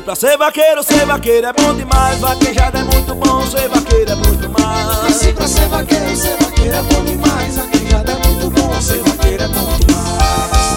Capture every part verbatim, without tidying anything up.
Nasci pra ser vaqueiro, ser vaqueiro é bom demais. Vaquejada é muito bom, ser vaqueiro é muito mais. Nasci pra ser vaqueiro, ser vaqueiro é bom demais. Vaquejada é muito bom, ser vaqueiro é bom demais.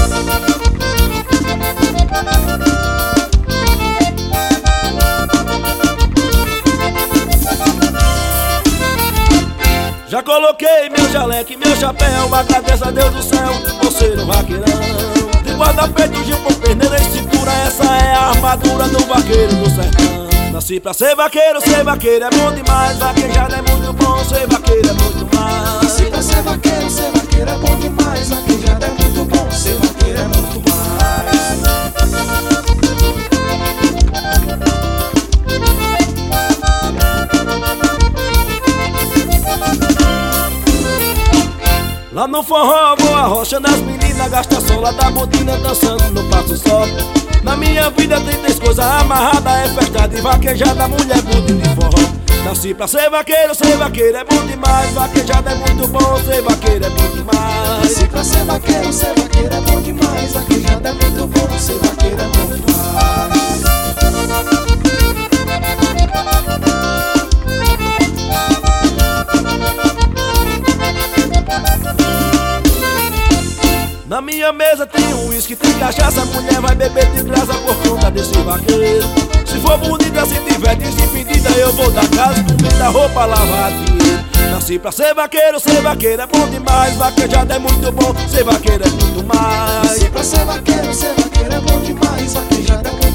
Já coloquei meu jaleco e meu chapéu, agradeço a Deus do céu por ser um vaqueirão. De guarda-peito, de pompeneira e cintura, essa é a armadura do vaqueiro do sertão. Nasci pra ser vaqueiro, ser vaqueiro é bom demais. Vaquejada é muito bom, ser vaqueiro é muito mais. Nasci pra ser vaqueiro, ser vaqueiro é bom demais. Vaquejada é muito bom, ser vaqueiro é muito mais. Lá no forró vou a rocha das meninas, gasta sola da botina dançando no passo só. Na minha vida tem três coisas amarradas, é festa de vaquejada, mulher, botina e forró. Nasci pra ser vaqueiro, ser vaqueiro é bom demais. Vaquejada é muito bom, ser vaqueiro é bom demais. Nasci pra ser vaqueiro, ser vaqueiro é bom demais. Vaquejada é muito bom, ser vaqueiro é bom demais. Na minha mesa tem um uísque, tem cachaça, mulher vai beber de graça por conta desse vaqueiro. Se for bonita, se tiver desimpedida, eu vou dar casa, comida, roupa, lavar dinheiro. Nasci pra ser vaqueiro, ser vaqueiro é bom demais. Vaquejada é muito bom, ser vaqueiro é muito mais. Nasci pra ser vaqueiro, ser vaqueiro é bom demais. Vaquejada é muito